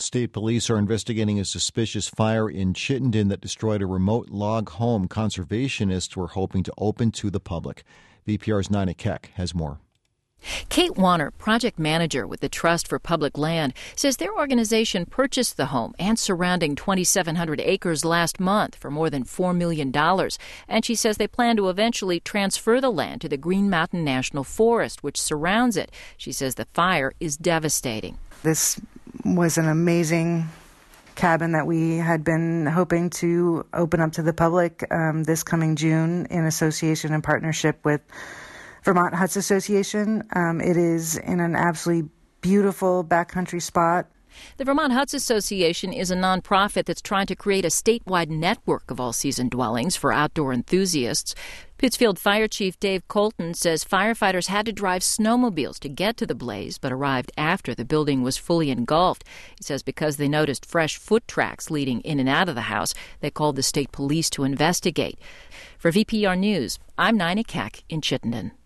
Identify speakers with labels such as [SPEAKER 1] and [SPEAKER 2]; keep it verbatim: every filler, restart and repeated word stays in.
[SPEAKER 1] State police are investigating a suspicious fire in Chittenden that destroyed a remote log home conservationists were hoping to open to the public. V P R's Nina Keck has more.
[SPEAKER 2] Kate Warner, project manager with the Trust for Public Land, says their organization purchased the home and surrounding twenty-seven hundred acres last month for more than four million dollars. And she says they plan to eventually transfer the land to the Green Mountain National Forest, which surrounds it. She says the fire is devastating.
[SPEAKER 3] This was an amazing cabin that we had been hoping to open up to the public um, this coming June in association and partnership with Vermont Huts Association. Um, it is in an absolutely beautiful backcountry spot.
[SPEAKER 2] The Vermont Huts Association is a nonprofit that's trying to create a statewide network of all-season dwellings for outdoor enthusiasts. Pittsfield Fire Chief Dave Colton says firefighters had to drive snowmobiles to get to the blaze, but arrived after the building was fully engulfed. He says because they noticed fresh foot tracks leading in and out of the house, they called the state police to investigate. For V P R News, I'm Nina Keck in Chittenden.